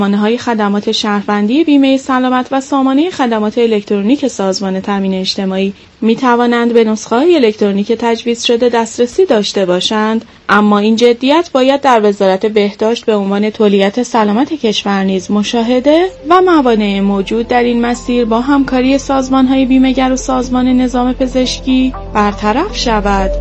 سامانه‌های خدمات شهروندی بیمه سلامت و سامانه خدمات الکترونیک سازمان تامین اجتماعی می‌توانند به نسخه‌های الکترونیک تجویز شده دسترسی داشته باشند، اما این جدیت باید در وزارت بهداشت به عنوان تولیت سلامت کشور نیز مشاهده و موانع موجود در این مسیر با همکاری سازمان‌های بیمه‌گر و سازمان نظام پزشکی برطرف شود.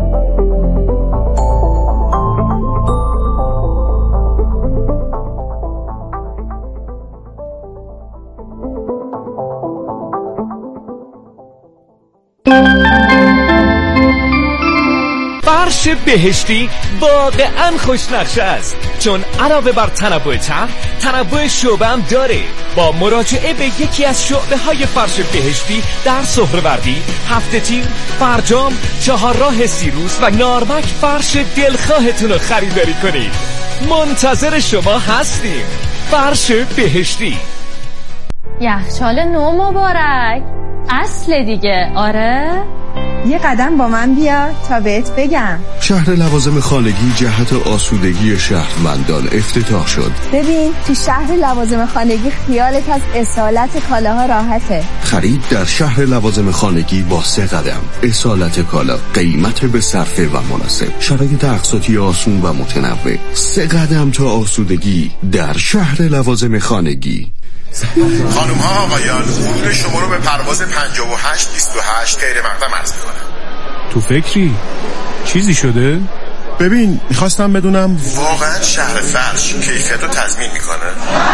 فرش بهشتی واقعا خوشنقشه است، چون علاوه بر تنوع طرح، تنوع شعبه هم داره. با مراجعه به یکی از شعبه های فرش بهشتی در سهروردی، هفت‌تیر، فرجام، چهارراه سیروس و نارمک فرش دلخواهتون رو خریداری کنید. منتظر شما هستیم. فرش بهشتی. یخچال نو مبارک، اصل دیگه. آره یه قدم با من بیا تا بهت بگم. شهر لوازم خانگی جهت آسودگی شهروندان افتتاح شد. ببین تو شهر لوازم خانگی خیالت از اصالت کالاها راحته. خرید در شهر لوازم خانگی با 3 قدم. اصالت کالا، قیمت به صرفه و مناسب، شرایط اقساطی آسون و متنوع. 3 قدم تا آسودگی در شهر لوازم خانگی. خانم ها آقایان، ورود شما رو به پرواز 5828 غیر مقدم عرض می‌کنم. تو فکری؟ چیزی شده؟ ببین میخواستم بدونم واقعا شهر فرش کیفیت رو تضمین میکنه؟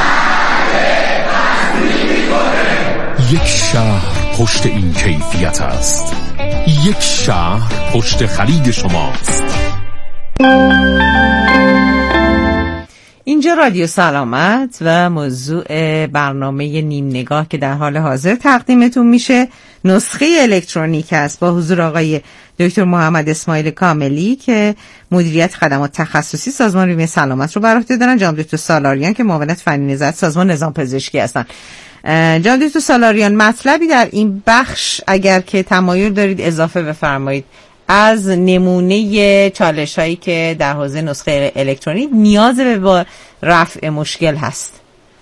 یک شهر پشت این کیفیت است. یک شهر پشت خرید شماست. اینجا رادیو سلامت و موضوع برنامه نیم نگاه که در حال حاضر تقدیمتون میشه نسخه الکترونیک است، با حضور آقای دکتر محمد اسماعیل کاملی که مدیریت خدمات تخصصی سازمان بیمه سلامت رو بر عهده دارن، جناب دکتر سالاریان که معاونت فنی نظارت سازمان نظام پزشکی هستن. جناب دکتر سالاریان، مطلبی در این بخش اگر که تمایل دارید اضافه بفرمایید از نمونه چالش هایی که در حوزه نسخه الکترونیک نیاز به رفع مشکل هست.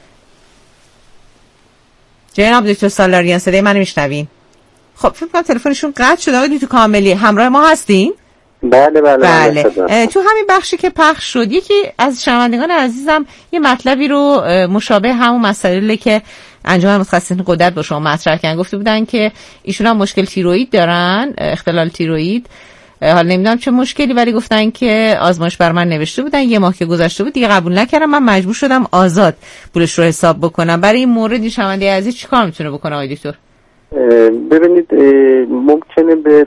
جناب دکتر سالاریان صدای من میشنوین؟ خب فکر کنم تلفنشون قطع شده. آقای دکتر کاملی همراه ما هستین؟ بله. تو همین بخشی که پخش شد یکی از شنوندگان عزیزم یه مطلبی رو مشابه همون مسائلی که انجمن متخصصین غدد با شما مطرح کردن گفته بودن که ایشون هم مشکل تیروئید دارن، اختلال تیروئید. حالا نمیدونم چه مشکلی، ولی گفتن که آزمایش بر من نوشته بودن، 1 ماه که گذشته بود دیگه قبول نکردم، من مجبور شدم آزاد پولش رو حساب بکنم. برای این مورد این شنونده عزیز چیکار میتونه بکنه آقای دکتر؟ ببینید ممکنه به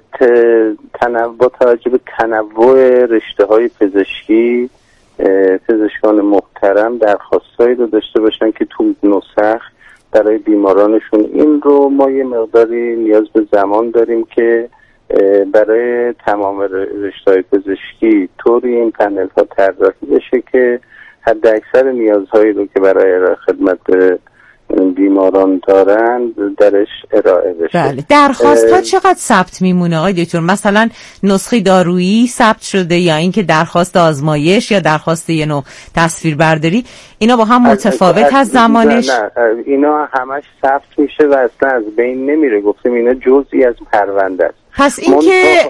با توجه به تنوع رشته‌های پزشکی پزشکان محترم درخواستایی رو داشته باشن که تو نسخ برای بیمارانشون. این رو ما یه مقداری نیاز به زمان داریم که برای تمام رشته‌های پزشکی طوری این پنل ها طراحی بشه که حد اکثر نیازهایی رو که برای ارائه خدمت بیماران دارن درش ارائه بشه. بله. درخواست ها چقدر ثبت میمونه آقای دکتر؟ مثلا نسخه دارویی ثبت شده یا اینکه درخواست آزمایش یا درخواست یه نوع تصویربرداری، اینا با هم متفاوت از زمانش؟ نه اینا همش ثبت میشه و اصلا از بین نمیره. گفتیم اینا جزئی از پرونده است. پس این که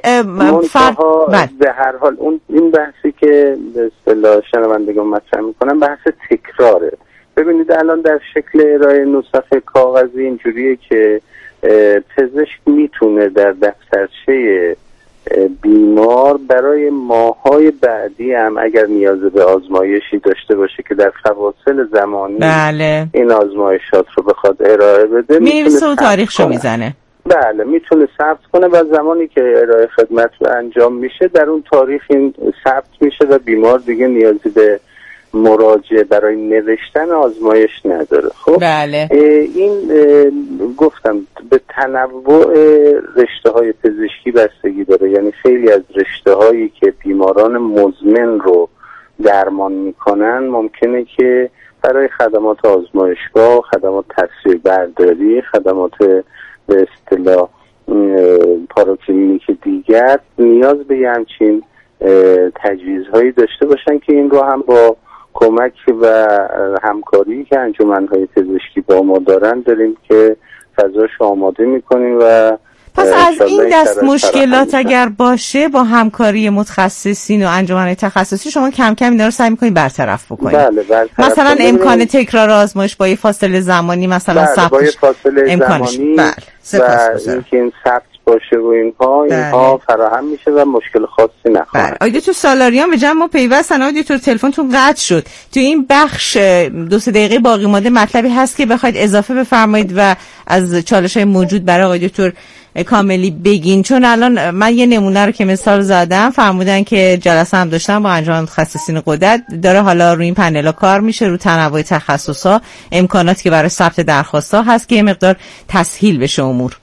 به هر حال این بحثی که به اصطلاح شنوندگان مطرح میکنن بحث تکراره. ببینید الان در شکل ارائه نسخه کاغذی اینجوریه که پزشک میتونه در دفترچه بیمار برای ماه‌های بعدی هم اگر نیاز به آزمایشی داشته باشه که در فواصل زمانی بله. این آزمایشات رو بخواد ارائه بده میرسه و تاریخشو میزنه. بله میتونه ثبت کنه و زمانی که ارائه خدمت انجام میشه در اون تاریخ این ثبت میشه و بیمار دیگه نیازی به مراجعه برای نوشتن آزمایش نداره. خب بله. این گفتم به تنوع رشته‌های پزشکی بستگی داره. یعنی خیلی از رشته‌هایی که بیماران مزمن رو درمان میکنن ممکنه که برای خدمات آزمایشگاه، خدمات تصویربرداری، خدمات به اصطلاح پاراکلینیک دیگر نیاز به همچین تجویزهایی داشته باشن که این رو هم با کمک و همکاری که انجمن‌های پزشکی با ما دارن داریم که فضاش آماده میکنیم و پس از این دست مشکلات اگر باشه با همکاری متخصصین و انجمن‌های تخصصی شما کم کم اینا رو سعی می‌کنید برطرف بکنید. بله برطرف. مثلا امکان تکرار آزمایش با یه فاصله زمانی مثلا ثبت با یه فاصله زمانی بله. و اینکه این ثبت باشه و اینها فراهم میشه و مشکل خاصی نخواهد. بله. آیدکتر سالاریان به جمع ما پیوستن. آیدکتر تلفنتون قطع شد. تو این بخش 2-3 دقیقه باقی مانده مطلبی هست که بخواید اضافه بفرمایید و از چالش‌های موجود برای آیدکتر کاملی بگین؟ چون الان من یه نمونه رو که مثال زدم فرمودن که جلسه هم داشتن با انجمن متخصصین غدد، داره حالا روی این پنلا کار میشه، رو تنوع تخصصا، امکاناتی که برای ثبت درخواست‌ها هست که یه مقدار تسهیل بشه امور.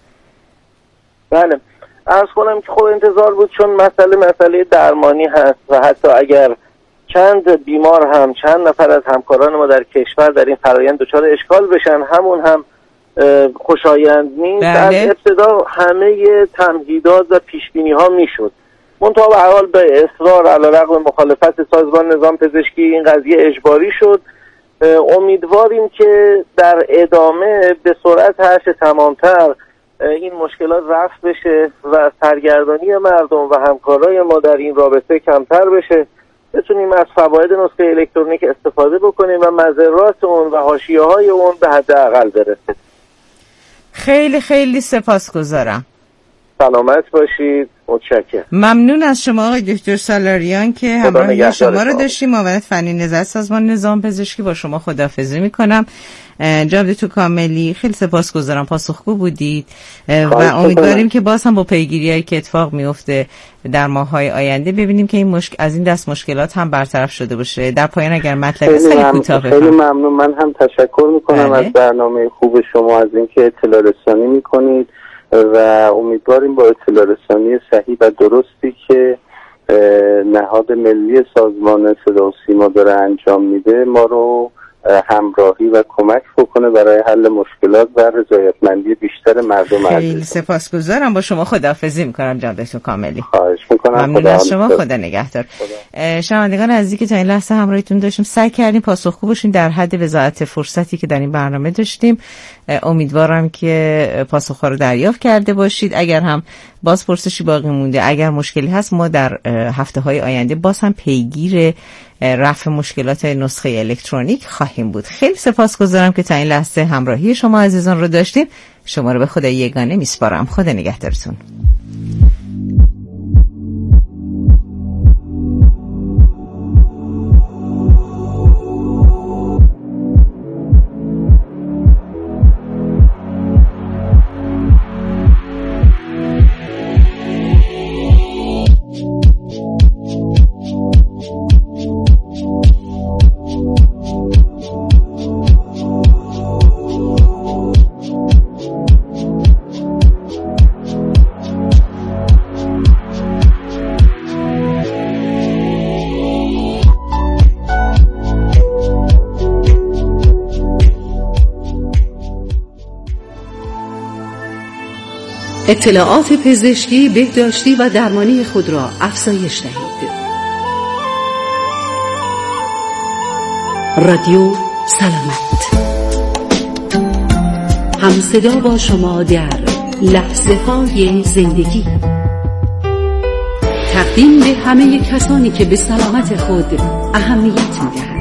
بله عرض کنم که خب انتظار بود، چون مسئله درمانی هست و حتی اگر چند بیمار هم چند نفر از همکاران ما در کشور در این فرآیند دچار اشکال بشن، همون هم خوشایند نیست. از ابتدا همه تمهیدات و پیشبینی ها میشد، منتها به هر حال به اصرار علیرغم مخالفت سازمان نظام پزشکی این قضیه اجباری شد. امیدواریم که در ادامه به سرعت هرچه تمامتر این مشکلات رفع بشه و سرگردانی مردم و همکارای ما در این رابطه کمتر بشه، بتونیم از فواید نسخه الکترونیک استفاده بکنیم و مضرات اون و حاشیه‌های اون به حداقل برسه. خیلی خیلی سپاسگزارم. سلامت باشید. متشکرم. ممنون از شما آقای دکتر سالاریان که همراهی شما رو داشتیم. معاونت فنی نظارت سازمان نظام پزشکی. با شما خداحافظی میکنم. جناب دکتر کاملی خیلی سپاسگزارم، پاسخگو بودید و امیدواریم که باز هم با پیگیریایی که اتفاق میفته در ماه‌های آینده ببینیم که این از این دست مشکلات هم برطرف شده باشه. در پایان اگر مطلب خیلی کوتاه بفرمایید. خیلی ممنون. من هم تشکر میکنم از برنامه خوب شما، از اینکه اطلاع رسانی میکنید و امیدواریم با اطلاع رسانی صحیح و درستی که نهاد ملی سازمان صدا و سیما داره انجام میده ما رو همراهی و کمک بکنه برای حل مشکلات و رضایتمندی بیشتر مردم عزیز. خیلی سپاسگزارم. با شما خداحافظی میکنم جناب دکتر کاملی. خواهش میکنم. ممنون از شما. خدا نگهدار. شنوندگان عزیزی که تا این لحظه همراهیتون داشتیم، سعی کردیم پاسخگو باشیم در حد وضاحت فرصتی که در این برنامه داشتیم. امیدوارم که پاسخ‌ها رو دریافت کرده باشید. اگر هم باز پرسشی باقی مونده، اگر مشکلی هست، ما در هفته‌های آینده باز هم پیگیر رفع مشکلات نسخه الکترونیک خواهیم بود. خیلی سپاسگزارم که تا این لحظه همراهی شما عزیزان رو داشتیم. شما رو به خدای یگانه میسپارم. خدا نگهدارتون. اطلاعات پزشکی، بهداشتی و درمانی خود را افزایش دهید. رادیو سلامت، همصدا با شما در لحظه های زندگی. تقدیم به همه کسانی که به سلامت خود اهمیت می‌دهند.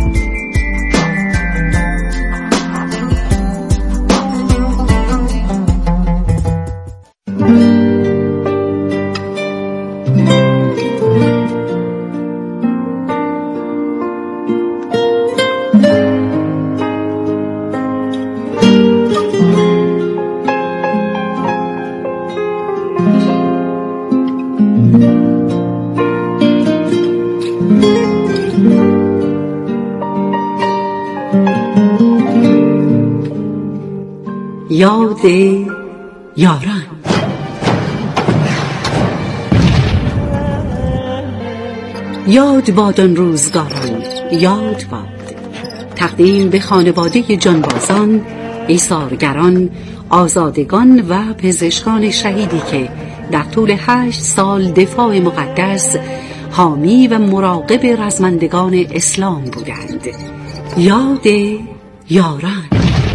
یاد یاران. یاد باد آن روزگاران، یاد باد. تقدیم به خانواده جانبازان، ایثارگران، آزادگان و پزشکان شهیدی که در طول 8 سال دفاع مقدس، حامی و مراقب رزمندگان اسلام بودند. یاد یاران.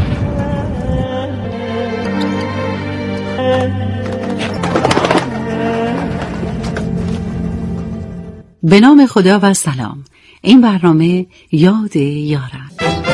به نام خدا و سلام. این برنامه یاد یاران.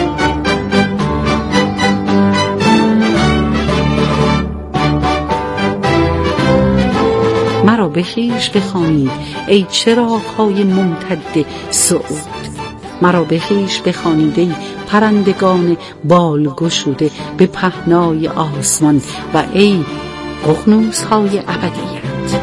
مرا به خویش بخوانید ای چراغ‌های ممتد صعود. مرا به خویش بخوانید ای پرندگان بال گشوده به پهنای آسمان و ای ققنوس‌های ابدیت.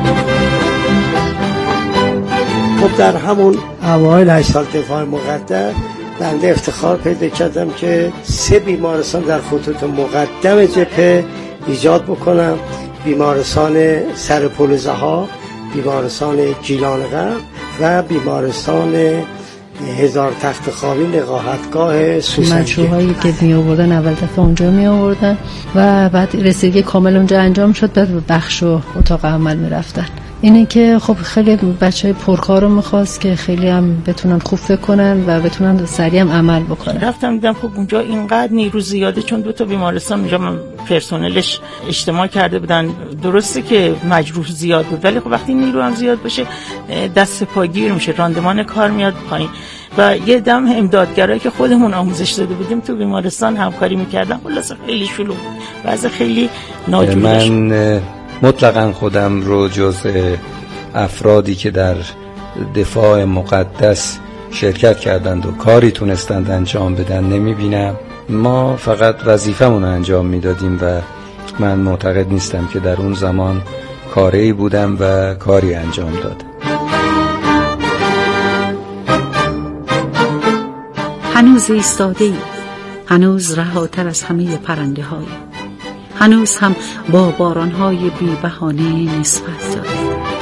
خب در همون اوایل 8 سال دفاع مقدس بنده افتخار پیدا کردم که 3 بیمارستان در خطوط مقدم جبهه ایجاد بکنم: بیمارستان سرپل-ضحی، بیمارستان گیلان غرب و بیمارستان 1000 تخت خوابی نقاهتگاه سوسنجی. مشروعهایی که می آوردن اول دفعه اونجا می آوردن و بعد رسیدگی کامل اونجا انجام شد، بعد به بخش و اتاق عمل می رفتن. اینه که خب خیلی بچهای پرکار رو می‌خواست که خیلی هم بتونن خوب فکر کنن و بتونن سریع هم عمل بکنن. رفتم دیدم خب اونجا اینقدر نیرو زیاده، چون 2 تا بیمارستان اونجا پرسنلش اجتماع کرده بودن. درسته که مجروح زیاد بود، ولی خب وقتی نیرو هم زیاد باشه دست پاگیر میشه، راندمان کار میاد پایین. و یه دم امدادگرایی که خودمون آموزش داده بودیم تو بیمارستان همکاری می‌کردن. خلاصه خیلی شلوغ بود، وضع خیلی ناجور. من مطلقاً خودم رو جزء افرادی که در دفاع مقدس شرکت کردند و کاری تونستند انجام بدن نمیبینم. ما فقط وظیفمون رو انجام میدادیم و من معتقد نیستم که در اون زمان کاری بودم و کاری انجام دادم. هنوز ایستاده ای، هنوز رهاتر از همه پرنده های، هنوز هم با بارانهای بی بهانه نسبت دارد.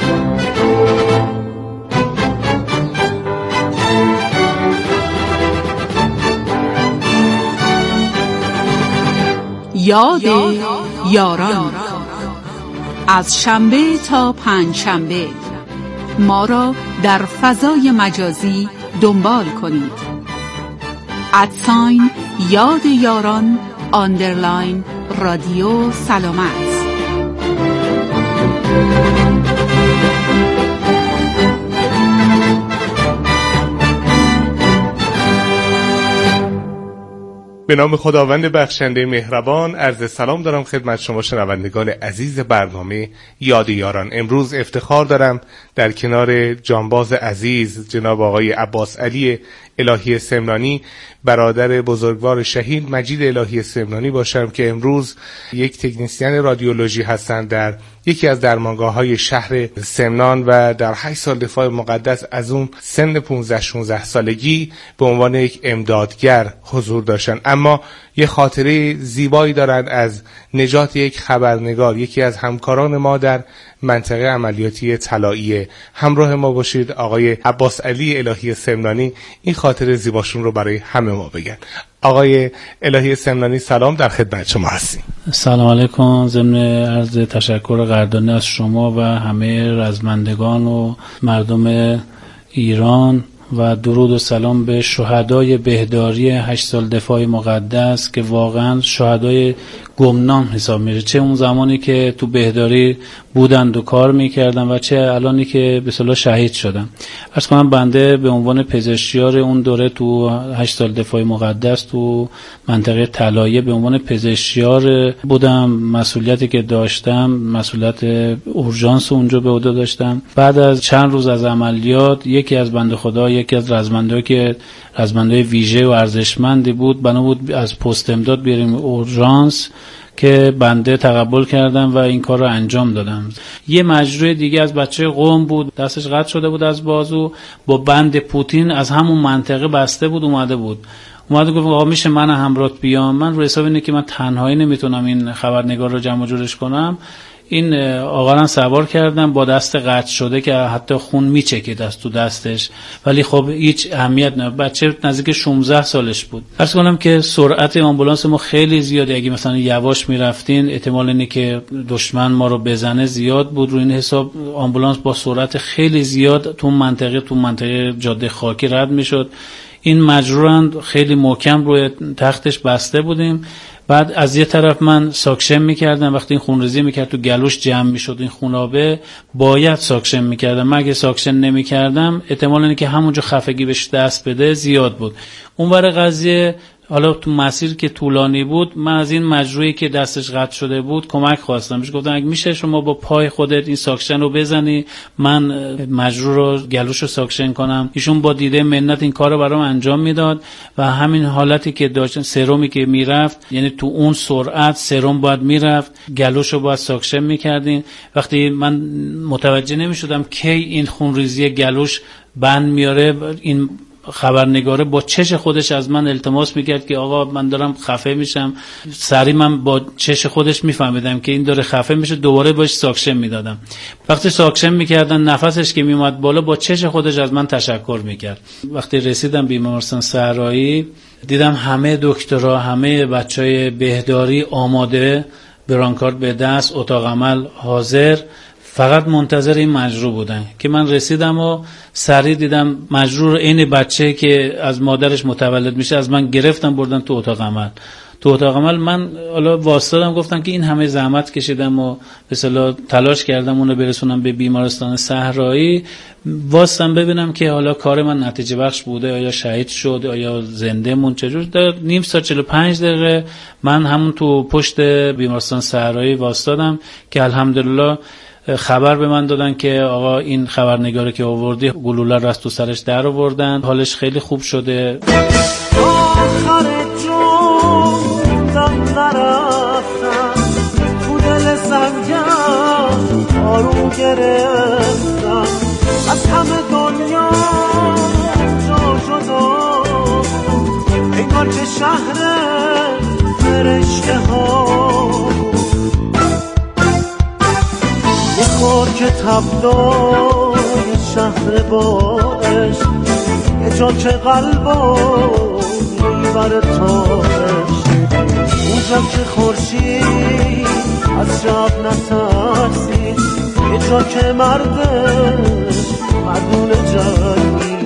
یاد یاران. از شنبه تا پنجشنبه ما را در فضای مجازی دنبال کنید. یاد یاران رادیو سلامت. به نام خداوند بخشنده مهربان عرض سلام دارم خدمت شما شنوندگان عزیز برنامه یاد یاران. امروز افتخار دارم در کنار جانباز عزیز جناب آقای عباس علی الهی سمنانی، برادر بزرگوار شهید مجید الهی سمنانی باشم که امروز یک تکنیسیان رادیولوژی هستند در یکی از درمانگاه‌های شهر سمنان و در 8 سال دفاع مقدس از اون سن 15-16 سالگی به عنوان یک امدادگر حضور داشتن. اما یه خاطره زیبایی دارند از نجات یک خبرنگار، یکی از همکاران ما در منطقه عملیاتی طلایی. همراه ما باشید آقای عباس علی الهی سمنانی این خاطره زیباشون رو برای همه ما بگن. آقای الهی سمنانی سلام، در خدمت شما هستیم. سلام علیکم. ضمن عرض تشکر قدردانی از شما و همه رزمندگان و مردم ایران و درود و سلام به شهدای بهداری 8 سال دفاع مقدس که واقعا شهدای گمنام حساب میشه، چه اون زمانی که تو بهداری بودند و کار میکردن و چه الانی که به اصطلاح شهید شدن. عرض کنم بنده به عنوان پزشکیار اون دوره تو 8 سال دفاع مقدس تو منطقه طلایه به عنوان پزشکیار بودم. مسئولیتی که داشتم مسئولیت اورژانس اونجا به عهده داشتم. بعد از چند روز از عملیات یکی از بنده خدا، یکی از رزمندهایی که رزمنده ویژه و ارزشمندی بود، بنا بود از پست امداد بیاریم اورژانس که بنده تقبل کردم و این کار رو انجام دادم. یه مجروح دیگه از بچه قم بود، دستش قطع شده بود از بازو، با بند پوتین از همون منطقه بسته بود، اومده گفت آقا میشه من همراهت بیام؟ من رو حساب اینه که من تنهایی نمیتونم این خبرنگار رو جمع و جورش کنم، این آقا را سوار کردم با دست قطع شده که حتی خون میچکید از تو دستش، ولی خب هیچ اهمیت نه. بچه نزدیک 16 سالش بود. عرض کنم که سرعت آمبولانس ما خیلی زیاده. اگه مثلا یواش میرفتین احتمال اینه که دشمن ما رو بزنه زیاد بود. رو این حساب آمبولانس با سرعت خیلی زیاد تو منطقه جاده خاکی رد میشد. این مجروحاً خیلی محکم روی تختش بسته بودیم. بعد از یه طرف من ساکشن میکردم، وقتی این خونریزی میکرد تو گلوش جمع میشد این خونابه، باید ساکشن میکردم. من اگه ساکشن نمیکردم احتمال اینه که همونجا خفگی بهش دست بده زیاد بود. اونور قضیه حالا تو مسیر که طولانی بود، من از این مجروحی که دستش قطع شده بود کمک خواستم. بهش گفتم اگه میشه شما با پای خودت این ساکشن رو بزنی، من مجروح رو گلوش رو ساکشن کنم. ایشون با دیده منت این کار رو برام انجام میداد و همین حالتی که داشتن، سرمی که میرفت، یعنی تو اون سرعت سرم باید میرفت، گلوش رو باید ساکشن میکردین. وقتی من متوجه نمیشدم کی این خونریزی گلوش بند میاره، این خبرنگاره با چش خودش از من التماس میکرد که آقا من دارم خفه میشم. سریع من با چش خودش میفهمیدم که این داره خفه میشه، دوباره باش ساکشن میدادم. وقتی ساکشن میکردن نفسش که میومد بالا، با چش خودش از من تشکر میکرد. وقتی رسیدم بیمارستان صحرایی دیدم همه دکترها، همه بچهای بهداری آماده، برانکارد به دست، اتاق عمل حاضر، فقط منتظر این مجروح بودن که من رسیدم و سریع دیدم مجروح این بچه که از مادرش متولد میشه از من گرفتم بردن تو اتاق عمل. تو اتاق عمل من حالا واسطادم، گفتم که این همه زحمت کشیدم و به اصطلاح تلاش کردم اونو برسونم به بیمارستان صحرایی، واسطم ببینم که حالا کار من نتیجه بخش بوده، آیا شهید شد، آیا زنده مون. چجور در نیم ساعت 45 دقیقه من همون تو پشت بیمارستان صحرایی واسطادم که الحمدلله خبر به من دادن که آقا این خبرنگاره که آوردی گلوله رو از تو سرش در آوردن، حالش خیلی خوب شده. آخر جوندم نرفتم، تو دل سنگم آروم گرفتم، از همه دنیا جا شدم، انگار که شهر فرشته ها میخور که تبدای شهر باش، یه جا که قلبا میبره تاش، اونجا که خورشید از شب نترسید، یه جا که مردش مردون جنگی.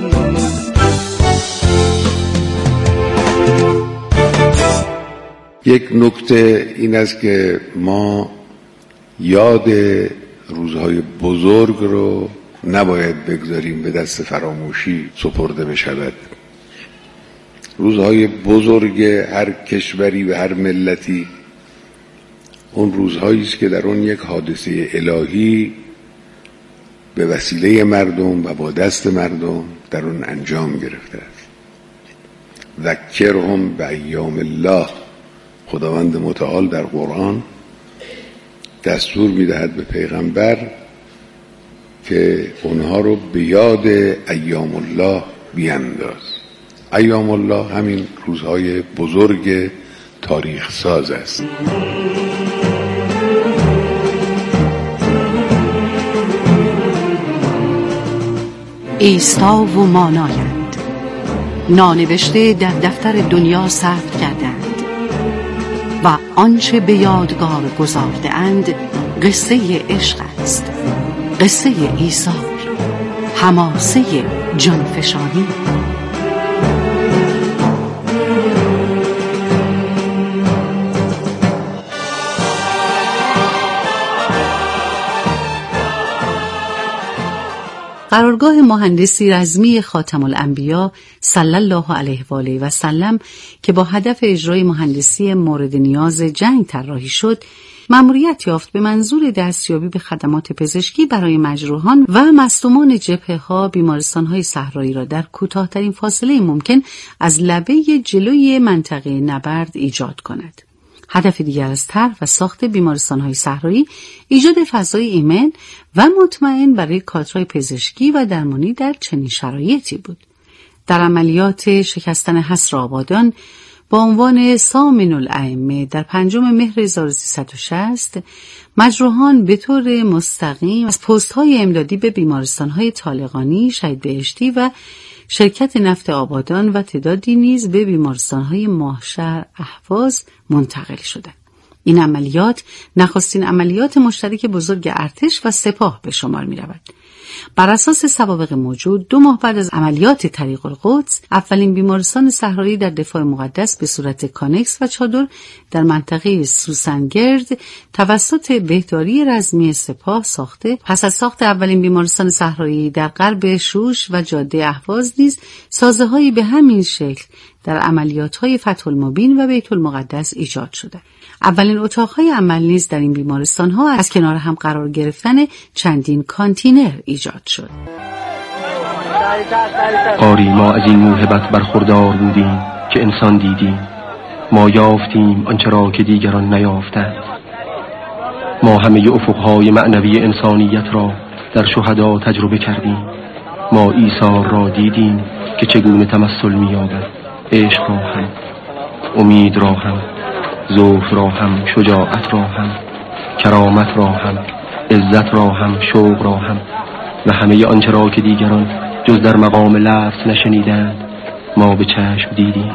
یک نکته این است که ما یاد روزهای بزرگ رو نباید بگذاریم به دست فراموشی سپرده بشود. روزهای بزرگ هر کشوری و هر ملتی اون روزهایی است که در اون یک حادثه الهی به وسیله مردم و با دست مردم در اون انجام گرفته است. ذکرهم به ایام الله، خداوند متعال در قرآن دستور میدهد به پیغمبر که اونها رو به یاد ایام الله بینداز. ایام الله همین روزهای بزرگ تاریخ ساز است. ایستا و مانایند، نانوشته در دفتر دنیا ثبت کردند و آنچه به یادگار گذارده اند قصه عشق است، قصه ایثار، حماسه جانفشانی. قرارگاه مهندسی رزمی خاتم الانبیا صلی الله علیه و آله و سلم که با هدف اجرای مهندسی مورد نیاز جنگ طراحی شد، مأموریت یافت به منظور دستیابی به خدمات پزشکی برای مجروحان و مصدومان جبهه‌ها بیمارستان‌های صحرایی را در کوتاه‌ترین فاصله ممکن از لبه جلوی منطقه نبرد ایجاد کند. هدف دیگر از طرح و ساخت بیمارستان‌های صحرایی ایجاد فضای ایمن و مطمئن برای کادرهای پزشکی و درمانی در چنین شرایطی بود. در عملیات شکستن حصر آبادان با عنوان سامن الائمه در 5 مهر 1360 مجروحان به طور مستقیم از پست‌های امدادی به بیمارستان‌های طالقانی، شهید بهشتی و شرکت نفت آبادان و تعدادی نیز به بیمارستان‌های ماهشهر اهواز منتقل شدند. این عملیات نخستین عملیات مشترک بزرگ ارتش و سپاه به شمار می‌رود. بر اساس سوابق موجود 2 ماه بعد از عملیات طریق القدس، اولین بیمارستان صحرایی در دفاع مقدس به صورت کانکس و چادر در منطقه سوسنگرد توسط بهداری رزمی سپاه ساخته. پس از ساخت اولین بیمارستان صحرایی در غرب شوش و جاده اهواز نیز سازه‌هایی به همین شکل در عملیات‌های فتح المبین و بیت المقدس ایجاد شده. اولین اتاق‌های عمل نیز در این بیمارستان‌ها از کنار هم قرار گرفتن چندین کانتینر ایجاد شد. آری ما از این موهبت برخوردار بودیم که انسان دیدیم، ما یافتیم آنچه را که دیگران نیافتند. ما همه افق‌های معنوی انسانیت را در شهدا تجربه کردیم. ما عیسی را دیدیم که چگونه تمثل می‌یابد، عشق را هم، امید را هم، ذوق را هم، شجاعت را هم، کرامت را هم، عزت را هم، شوق را هم و همه آنچه را که دیگران جز در مقام لفظ نشنیدند ما به چشم دیدیم.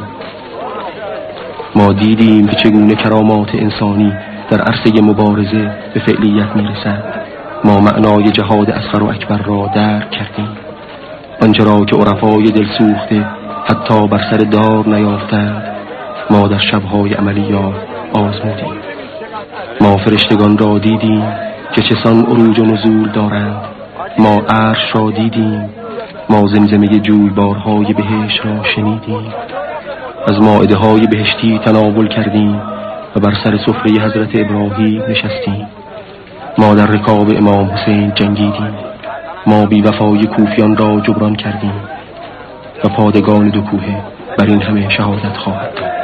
ما دیدیم که چگونه کرامات انسانی در عرصه مبارزه به فعلیت میرسد. ما معنای جهاد اصغر و اکبر را درک کردیم. آنچه را که عرفای دل سوخته حتی بر سر دار نیافتند ما در شبهای عملیات آزمودیم. ما فرشتگان را دیدیم که چسان عروج و نزول دارند. ما عرش را دیدیم. ما زمزمه جویبارهای بهشت را شنیدیم. از مائده های بهشتی تناول کردیم و بر سر سفره حضرت ابراهیم نشستیم. ما در رکاب امام حسین جنگیدیم. ما بی‌وفای کوفیان را جبران کردیم و پادگان 2 کوه بر این همه شهادت خواهد داد.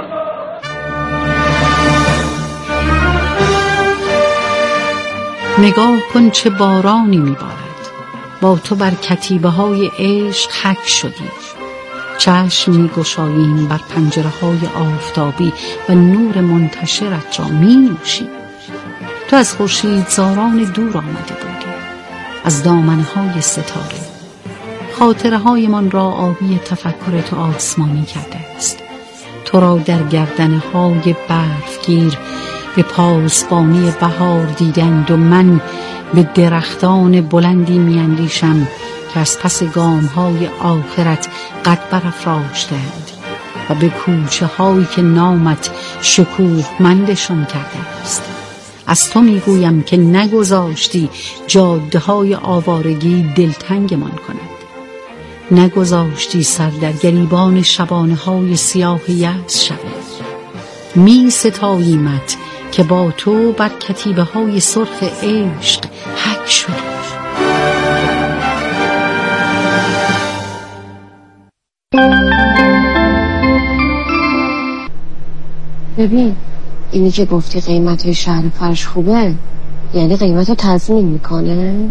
نگاه کن چه بارانی میبارد، با تو بر کتیبه های عشق حک شدیم. چشم میگشاییم بر پنجره های آفتابی و نور منتشرت را مینوشیم. تو از خورشید زاران دور آمده بودی، از دامنهای ستاره. خاطره های من را آبی تفکر تو آسمانی کرده است. تو را در گردنه های برفگیر به پاسبانی بهار دیدند و من به درختان بلندی میاندیشم که از پس گام های آخرت قد برافراشتند و به کوچه هایی که نامت شکوهمندشان کرده است. از تو میگویم که نگذاشتی جاده های آوارگی دلتنگمان کند، نگذاشتی سر در گریبان شبانه های سیاه یأس شود. می ستاییمت که با تو بر کتیبه های سرخ عشق حک شد. ببین اینی که گفتی قیمت شهر فرش خوبه، یعنی قیمت رو تضمین میکنه؟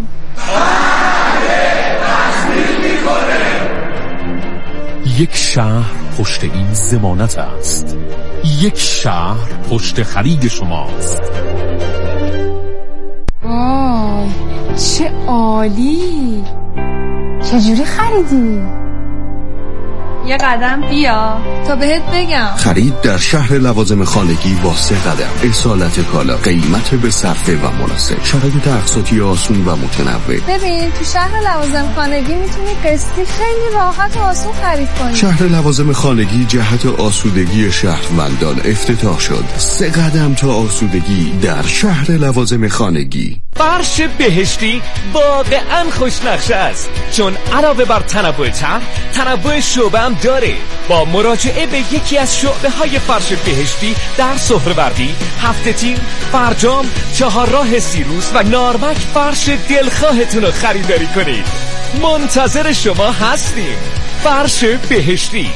یک شهر پشت این ضمانت است. یک شهر پشت خرید شماست. وای چه عالی! چجوری خریدی؟ یه قدم بیا تا بهت بگم. خرید در شهر لوازم خانگی با 3 قدم. اصالت کالا، قیمت به صرفه و مناسب، شرایط اقساطی آسون و متنوع. ببین تو شهر لوازم خانگی میتونی قسطی خیلی راحت و آسون خرید کنی. شهر لوازم خانگی جهت آسودگی شهروندان افتتاح شد. 3 قدم تا آسودگی در شهر لوازم خانگی. فرش بهشتی واقعا خوشنقشه است، چون علاوه بر تنوع طرح، تنوع شعبه هم داره. با مراجعه به یکی از شعبه های فرش بهشتی در سهروردی، هفته تیر، فرجام، 4 راه سیروس و نارمک فرش دلخواهتون رو خریداری کنید. منتظر شما هستیم. فرش بهشتی.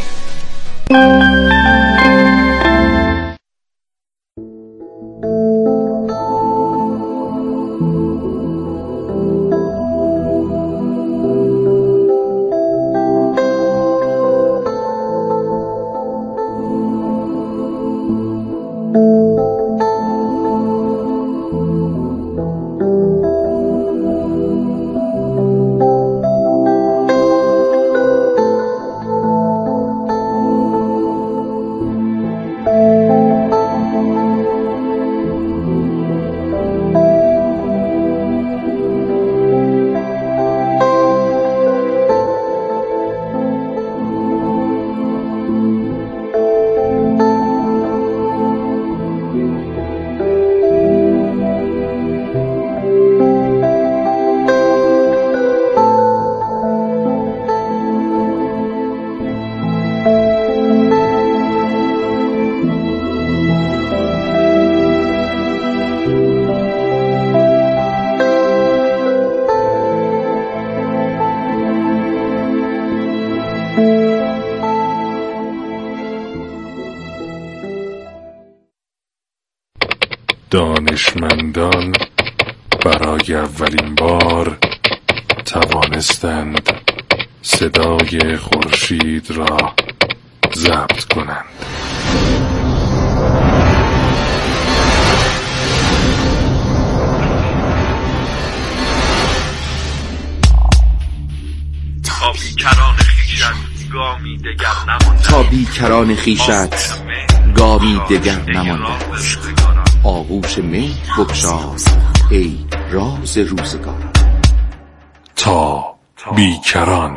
دانشمندان برای اولین بار توانستند صدای خورشید را ضبط کنند. تا بیکران خویشت گامی دگر نمانده، آغوش مهر بگشا ای راز روزگار. تا بیکران.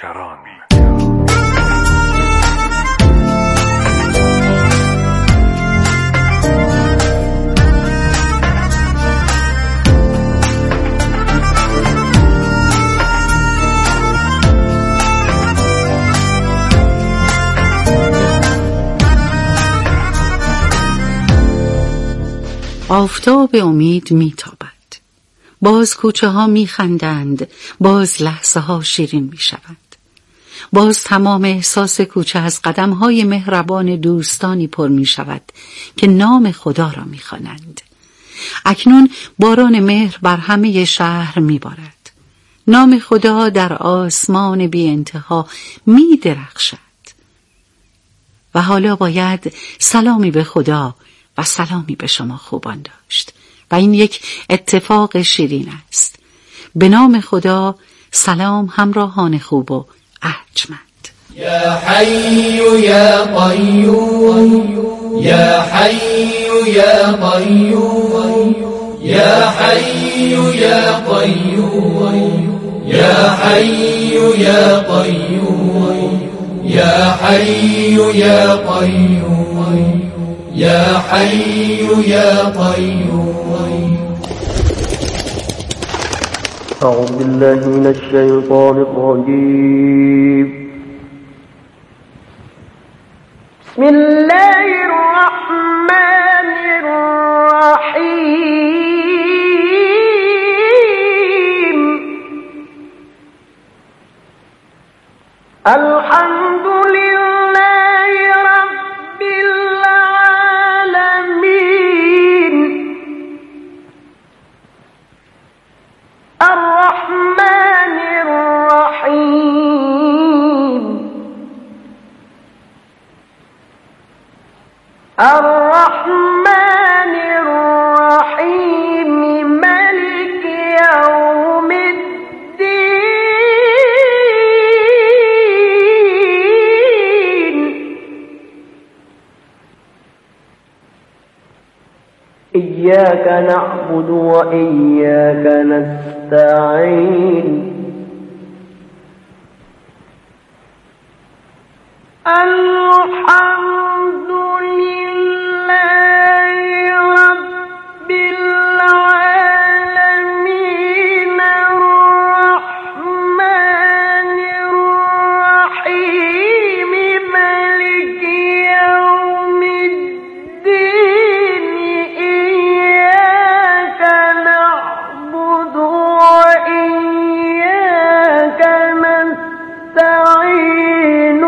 آفتاب امید میتابد. باز کوچه ها میخندند، باز لحظه ها شیرین میشوند. باز تمام احساس کوچه از قدم های مهربان دوستانی پر میشود که نام خدا را میخوانند. اکنون باران مهر بر همه شهر میبارد. نام خدا در آسمان بی انتها میدرخشد. و حالا باید سلامی به خدا و سلامی به شما خوبان داشت و این یک اتفاق شیرین است. به نام خدا سلام همراهان خوب و ارجمند. یا حی یا قیوم یا حی یا قیوم یا حی یا قیوم یا حی یا قیوم یا حی یا قیوم یا حی یا قیوم. اعوذ بالله من الشیطان الرجیم. بسم الله الرحمن الرحیم. الحمد لله رب العالمين الرحمن الرحيم الرحمن الرحيم مالك يوم الدين. إياك نعبد وإياك نستعين. الحمد لله رب العالمين الرحمن الرحيم مالك يوم الدين. إياك نعبد وإياك نستعين.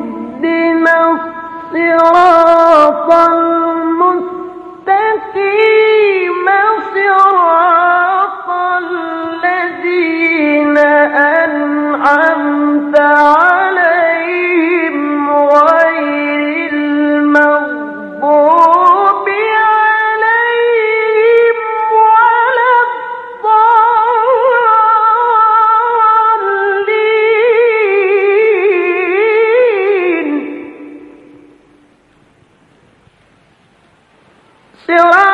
صراط المستقيم صراط الذين أنعمت عليهم غير المغضوب صراط